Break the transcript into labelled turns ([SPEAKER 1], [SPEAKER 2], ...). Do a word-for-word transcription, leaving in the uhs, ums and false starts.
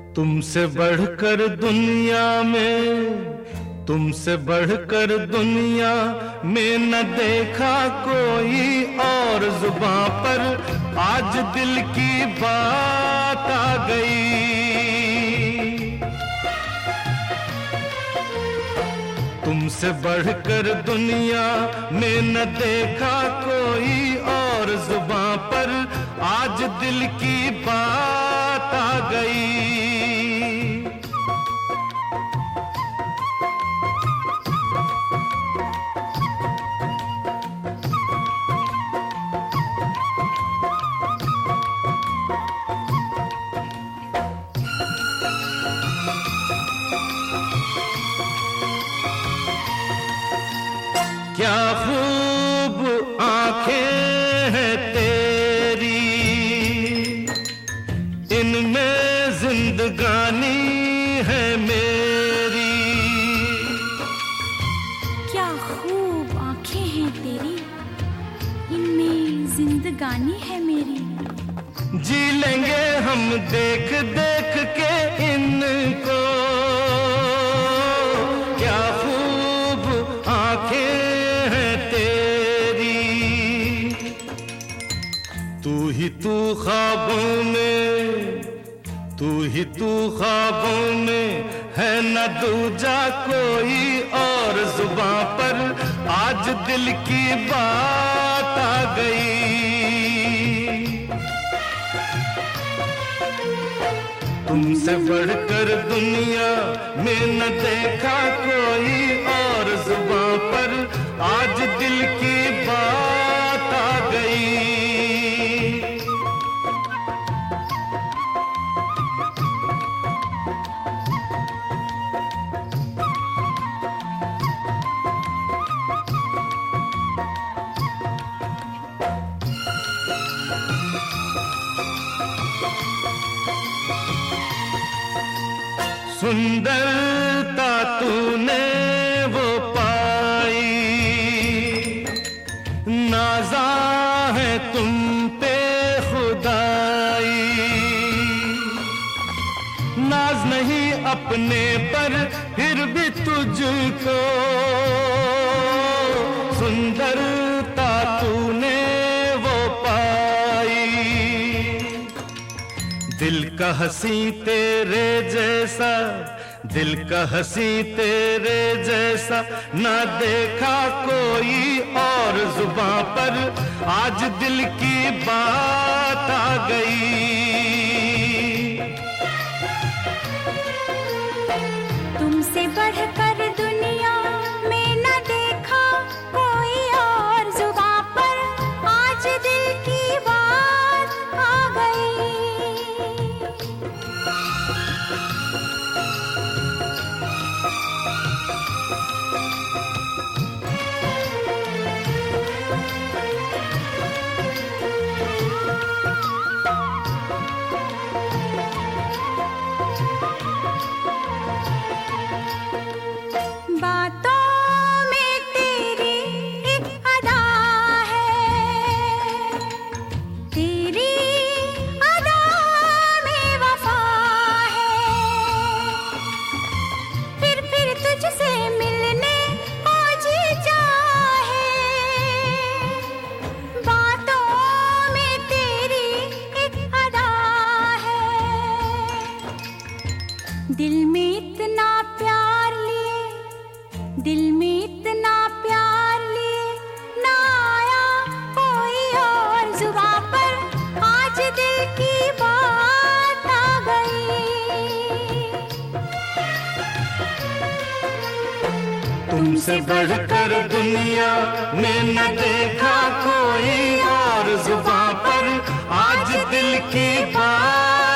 [SPEAKER 1] तुमसे बढ़कर दुनिया में, तुमसे बढ़कर दुनिया में न देखा कोई और जुबां पर आज दिल की बात आ गई। तुमसे बढ़कर दुनिया में न देखा कोई और जुबां पर आज दिल की बात आ गई। क्या खूब आंखें हैं तेरी, इनमें जिंदगानी है मेरी।
[SPEAKER 2] क्या खूब आंखें हैं तेरी, इनमें जिंदगानी है मेरी।
[SPEAKER 1] जी लेंगे हम देख देख के इनको, क्या खूब आंखें तू ही तू ख्वाबों में, तू ही तू ख्वाबों में है न दूजा कोई और जुबां पर आज दिल की बात आ गई। तुमसे बढ़कर दुनिया में न देखा कोई और जुबां पर आज दिल की बात आ गई। सुंदरता तूने वो पाई, नाज़ा है तुम पे खुदाई। नाज नहीं अपने पर फिर भी तुझको, सुंदरता तूने वो पाई। दिल का हंसी तेरे जैसा, दिल का हंसी तेरे जैसा ना देखा कोई और जुबां पर आज दिल की बात आ गई।
[SPEAKER 2] तुमसे बढ़कर दुनिया में न देखा कोई और जुबां पर आज दिल की बात आ गई। दिल में इतना प्यार लिए, दिल में इतना प्यार लिए ना आया कोई और जुबां पर आज दिल की बात आ गई।
[SPEAKER 1] तुमसे बढ़कर दुनिया में न देखा कोई और जुबां पर आज दिल की बात